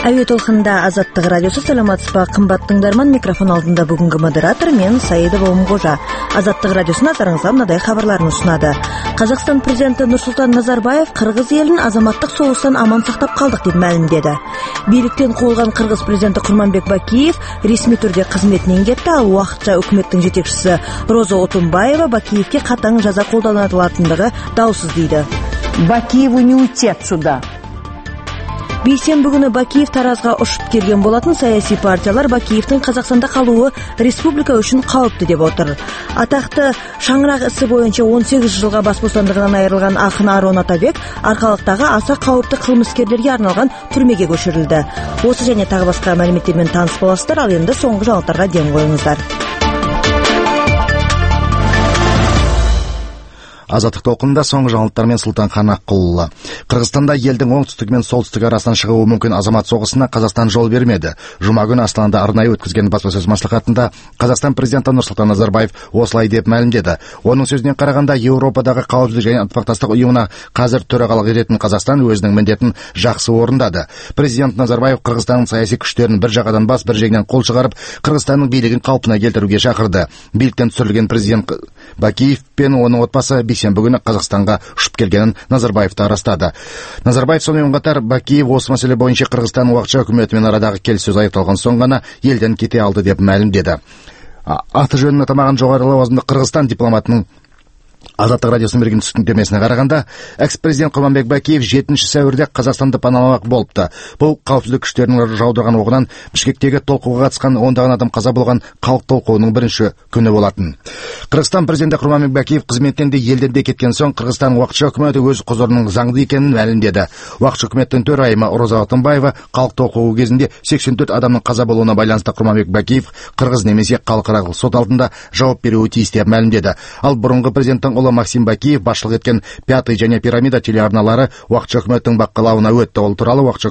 Әуе толқында Азаттық радиосы. Саламатсызбы, қымбатты тыңдарман. Микрофон алдында бүгінгі модератор мен Саидова Умғожа. Азаттық радиосына назарыңызға мынадай хабарларын ұсынады. Қазақстан президенті Нұрсұлтан Назарбаев қырғыз елін азаматтық соғыстан аман сақтап қалдық деп мәлімдеді. Биліктен қуылған қырғыз президенті Құрманбек Бакиев ресми түрде қызметінен кетті, ал уақытша үкіметтің жетекшісі Роза Отунбаева Бакиевке қатаң жаза қолданылатындығы даусыз дейді. Бакиеву не уйти отсюда. Бейсенбі күні Бакиев Таразға ұшып келген болатын. Саяси партиялар Бакиевтің Қазақстанда қалуы республика үшін қауіпті деп отыр. Атақты шаңырақ ісі бойынша 18 жылға бас бостандығынан айырылған ақын Арон Атабек арқалықтағы аса қауіпті қылмыскерлерге арналған түрмеге көшірілді. Осы және тағы басқа мәліметтермен таныс боласыздар, ал енді соңғы жаңалықтарға ден қойыңыздар. Азаттық толқында соңғы жаңалықтармен Сұлтанхан Аққұлұлы. Қырғызстанда елдің оңтүстігі мен солтүстігі арасынан шығуы мүмкін азамат соғысына Қазақстан жол бермеді. Жұма күні Астанада арнайы өткізген баспасөз мәслихатында Қазақстан президенті Нұрсұлтан Назарбаев осылай деп мәлімдеді. Оның сөзіне қарағанда, Еуропадағы қауіпсіздік және ынтымақтастық ұйымына қазір төрағалық ететін Қазақстан өзінің міндетін жақсы орындады. Президент Назарбаев Қырғызстанның саяси күштерін бір жағадан бас, бір жеңнен қол шығарып, Қырғызстанның билігін қалпына келтіруге шақырды. Биліктен түсірілген президент Бакиев пен оның отбасы бейсенбі күні Қазақстанға ұшып келгенін Назарбаев та растады. Назарбаев сонымен қатар Бакиев осы мәселе бойынша Қырғызстанның уақытша үкіметімен арадағы келіссөз аяқталған соң ғана елден кете алды деп мәлімдеді. Аты жөнін атамаған жоғары лауазымды Қырғызстан дипломатының Азаттық радиосының берген түсініктемесіне қарағанда, экс-президент Құрманбек Бакиев 7 сәуірде Қазақстанды паналамақ болыпты. Бұл қауіпсіздік күштерінің жаудырған оғынан Бішкектегі толқуға қатысқан 10-даған адам қаза болған халық толқуының бірінші күні болатын. Қырғызстан президенті Құрманбек Бакиев қызметтен де елден де кеткен соң Қырғызстан уақытша үкіметі өз құзырының заңды екенін мәлімдеді. Уақытша үкіметтің төрайымы Роза Отунбаева халық толқуы кезінде 84 адамның қаза болуына байланысты Құрманбек Бакиев қырғыз немесе халықаралық сот алдында жауап беруі тиіс деп мәлімдеді. Ал бұрынғы президенттің ұлы Максим Бакиев басшылық еткен Пятый және Пирамида телеарналары уақытша үкіметтің бақылауына өтті. Ол туралы уақытша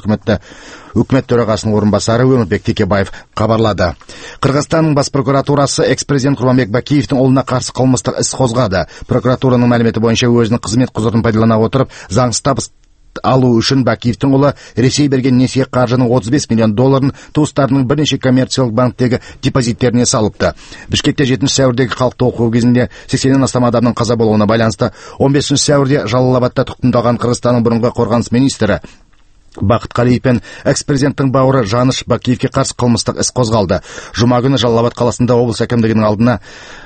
үкімет төрағасының орынбасары Өмірбек Текебаев хабарлады. Қырғызстанның бас прокуратурасы экс-президент Құрманбек Бакиевтің ұлына қарсы қылмыстық іс қозғады. Прокуратураның мәліметі бойынша өзінің қызмет құзырын пайдалана отырып, заңсыз табыс алу үшін Бакиевтің ұлы Ресей берген несие қаржының 35 миллион долларын туыстарының бірнеше коммерциялық банктегі депозиттеріне салыпты. Бішкекте 7 сәуірдегі халық толқуы кезінде 80-нен астам адамның қаза болуына байланысты 15 сәуірде Жалалабадта тұтқындалған Қырғызстанның бұрынғы қорғаныс министрі Бақыт Қалиев пен экс-президенттің бауыры Жаныш Бакиевке қарсы қылмыстық іс қозғалды. Жұма күні Жалалабад қаласында облыс әкімдігінің алдына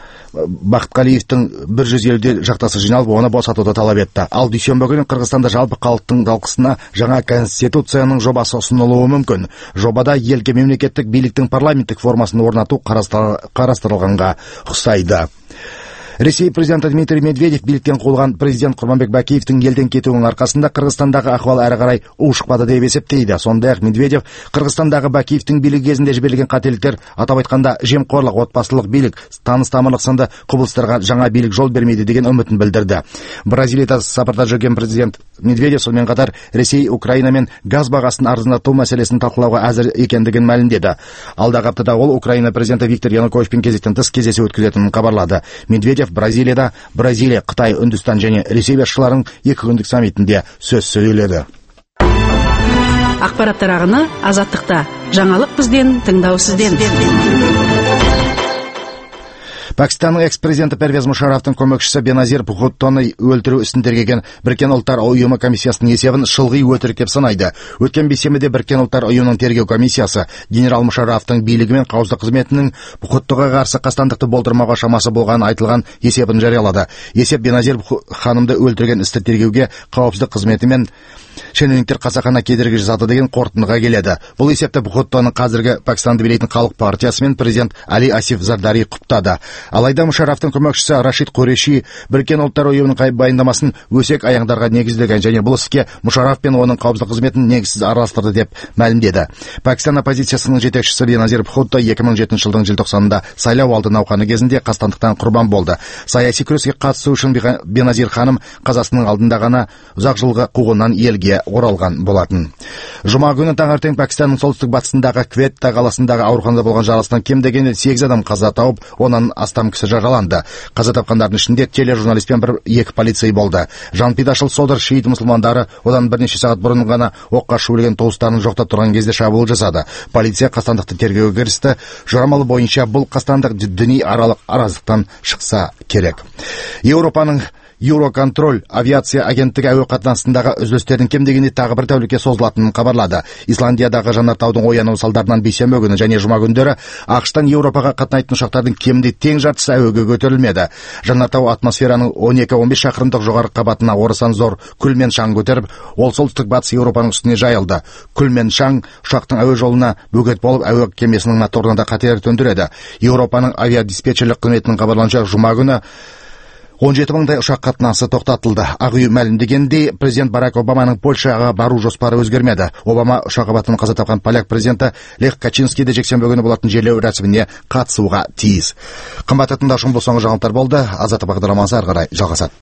Бақыт Қалиевтің 150 жақтасы жиналып, оны босатуды талап етті. Ал дүйсенбі күні Қырғызстанда жалпы халықтың талқысына жаңа конституцияның жобасы ұсынылуы мүмкін. Жобада елге мемлекеттік биліктің парламенттік формасын орнату қарастырылғанға ұқсайды. Ресей президенті Дмитрий Медведев биліктен қуылған президент Құрманбек Бакиевтің елден кетуінің арқасында Қырғызстандағы ахуал әрі қарай ушықпады деп есептейді. Сондай-ақ Медведев Қырғызстандағы Бакиевтің билігі кезінде жіберілген қателіктер, атап айтқанда жемқорлық, отбасылық билік, таныс-тамырлық сынды құбылыстарға жаңа билік жол бермейді деген үмітін білдірді. Бразилияда сапарда жүрген президент Медведев сонымен қатар Ресей, Украина мен газ бағасын арзандату мәселесін талқылауға әзір екендігін мәлімдеді. Алдағы аптада ол Украина президенті Виктор Януковичпен кезектен тыс кездесу өткізетінін хабарлады. Медведев Бразилияда Бразилия, Қытай, Үндістан және Ресей басшыларының 2 күндік саммитінде сөз сөйледі. Ақпараттар ағыны Азаттықта. Жаңалық бізден, тыңдау сізден. Пәкістанның экс-президенті Первез Мушарафтың көмекшісі Беназир Бхуттоны өлтіру ісін тергеген Біріккен ұлттар ұйымы комиссиясының есебін шылғи өтірік деп санайды. Өткен бейсенбіде Біріккен ұлттар ұйымының тергеу комиссиясы генерал Мушарафтың билігі мен қауіпсіздік қызметінің Бхуттоға қарсы қастандықты болдырмауға шамасы болғанын айтылған есебін жариялады. Есеп Беназир ханымды өлтірген істі тергеуге қауіпсіздік қызметі мен шенеуніктер қасақана кедергі жасады деген қорытындыға келеді. Бұл есепті Бхуттоның қазіргі Пәкістанды билейтін халық партиясы мен президент Али Асиф Зардари құптады. Алайда Мушарафтың көмекшісі Рашид Қуреши Біріккен ұлттар ұйымының баяндамасын өсек аяңдарға негізделген және бұл іске Мушараф пен оның қауіпсіздік қызметін негізсіз араластырды деп мәлімдеді. Пәкістан оппозициясының жетекшісі Беназир Бхутто 2007 жылдың желтоқсанында сайлау алды науқаны кезінде қастандықтан құрбан болды. Саяси күреске қатысу үшін Беназир ханым қазасының алдында ғана ұзақ жылғы қуғыннан елге елге оралған болатын. Жұма күні таңертең Пәкістанның солтүстік батысындағы Кветта қаласындағы ауруханада болған жарылыстан кем дегенде 8 адам қаза тауып, онан астам кісі жараланды. Қаза тапқандардың ішінде тележурналист пен 2 полицей болды. Жанпидашыл Содыр шиит мұсылмандары одан бірнеше сағат бұрын ғана оққа шөлеген туыстарын жоқтап тұрған кезде шабуыл жасады. Полиция қастандықты тергеуге кірісті. Жорамалы бойынша бұл қастандық діни аралық араздықтан шықса керек. Еуропаның Eurocонтроль авиация агенттігі әуе қатынасындағы үзілістердің кем дегенде тағы бір тәулікке созылатынын хабарлады. Исландиядағы жанартаудың оянуы салдарынан бейсенбі күні және жұма күндері ақштан Еуропаға қатынайтын ұшақтардың кемінде тең жартысы әуеге көтерілмеді. Жанартау атмосфераның 12-15 шақырымдық жоғары қабатына орасан зор күл мен шаң көтеріп, ол солтүстік батыс Еуропаның үстіне жайылды. Күл мен шаң ұшақтың әуе жолына бөгет болып, әуе кемесінің моторына да қатер төндіреді. Еуропаның авиадиспетчерлік қызметінің хабарлауынша жұма күні 17 мыңдай ұшақ қатынасы тоқтатылды. Ақ үй мәлімдегендей, президент Барак Обаманың Польшаға бару жоспары өзгермеді. Обама ұшақ апатынан қаза тапқан поляк президенті Лех Качинскийді жексенбі күні болатын жерлеу рәсіміне қатысуға тиіс. Қымбатты тыңдаушым, бұл соңғы жаңалықтар болды. Азаттық бағдарламасы ары қарай жалғасады.